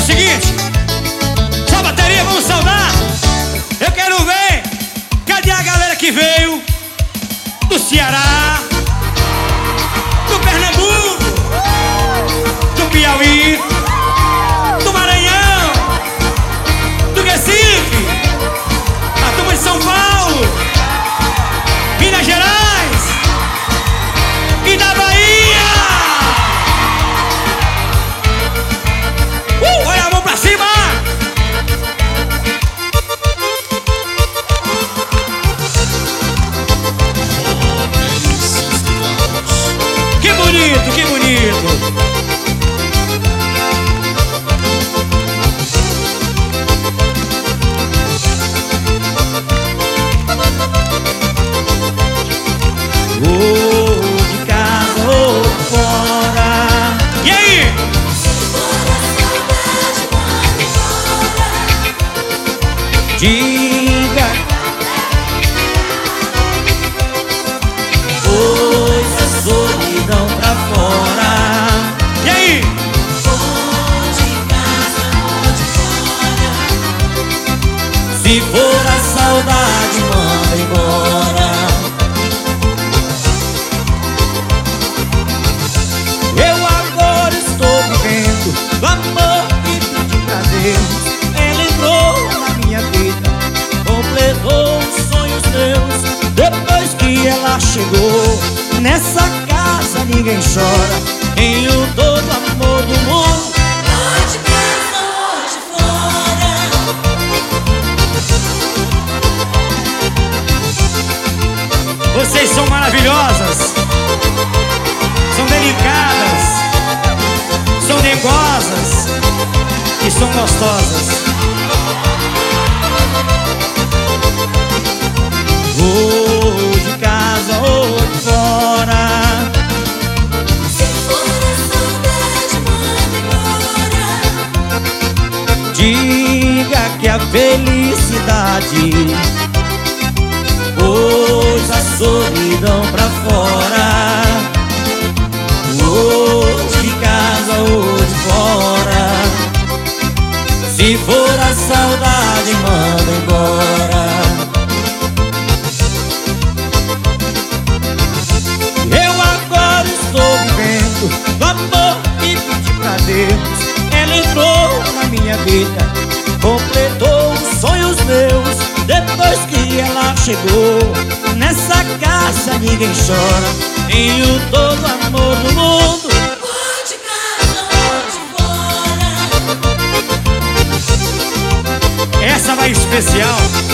seguinte, só bateria, vamos saudar. Eu quero ver, cadê a galera que veio do Ceará, do Pernambuco, do Piauí, do Maranhão, do Recife, a turma de São Paulo, Minas Gerais e da Bahia. Olha a mão pra cima. Que bonito, que bonito. Ou de casa ou fora. E aí? Diga, pois a solidão pra fora. E aí? Ou de casa ou de fora. Se for a saudade, manda embora. Eu agora estou vivendo do amor que pedi pra Deus. Ela entrou na minha vida, completou os sonhos meus. Depois que ela chegou, nessa casa ninguém chora. Tenho todo o amor do mundo. Ou de casa ou de fora. Vocês são maravilhosas, são delicadas, são negosas e são gostosas. Ou de casa ou de fora. Se for a saudade, manda embora. Diga que a felicidade pôs a solidão pra fora. Ou de casa ou de fora. Se for a saudade, manda embora. Eu agora estou vivendo do amor que pedi pra Deus. Ela entrou na minha vida, completou os sonhos meus. Depois que ela chegou, nessa casa ninguém chora. Tenho todo o amor do mundo. Ou de casa ou de fora. Essa vai especial